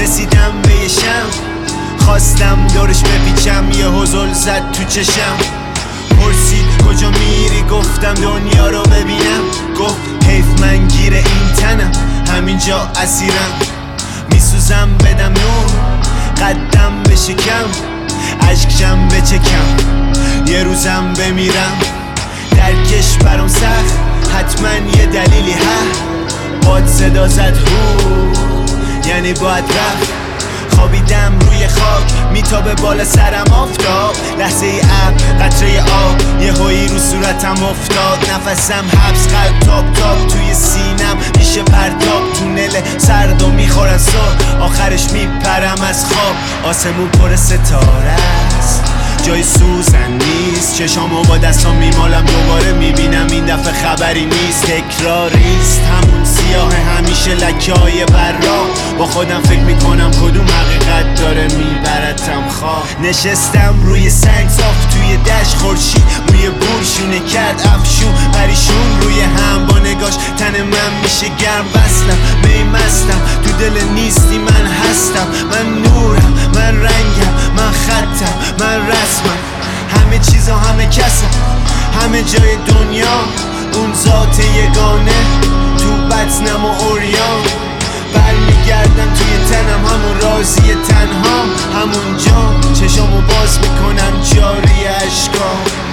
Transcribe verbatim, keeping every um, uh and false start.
رسیدم به یه شم، خواستم دورش بپیچم، یه هزل زد تو چشم. پرسید کجا میری، گفتم دنیا رو ببینم. گفت حیف من گیر این تنم، همینجا اسیرم. میسوزم بدم نور، قدم بشکم، عشقشم بچکم، یه روزم بمیرم. درکش برام سخت، حتما یه دلیلی هست. باد صدا زد هو، یعنی باید رفت. خوابیدم روی خاک، میتابه بالا سرم آفتاب. لحظه ای اب، قطره آب، یه هایی رو صورتم افتاد. نفسم حبس، قلب تاب تاب توی سینم، میشه پرتاب. تونل سرد و میخورن سر، آخرش میپرم از خواب. آسمون پر ستاره است، جای سوزن نیست. چشامو با دستام میمالم، دوباره میبینم این دفعه خبری نیست. تکراریست همون سیاه همیشه، لکه های براق. با خودم فکر میکنم کدوم حقیقت داره میبرتم خواه. نشستم روی سنگ صاف توی دشت، خورشید روی بورشونه کرد افشون. پریشون روی هم با نگاش، تن من میشه گرم. بستم می مستم، تو دل نیستی من هستم. من نورم، من رنگم، من خطم، من رسمم. همه چیزا همه کسم، همه جای دنیا. اون ذات یگانه تو بطنم و اوریان. برمیگردم توی تنم، همون راضی تنهام. همون جا چشامو باز میکنم، جاری اشکام.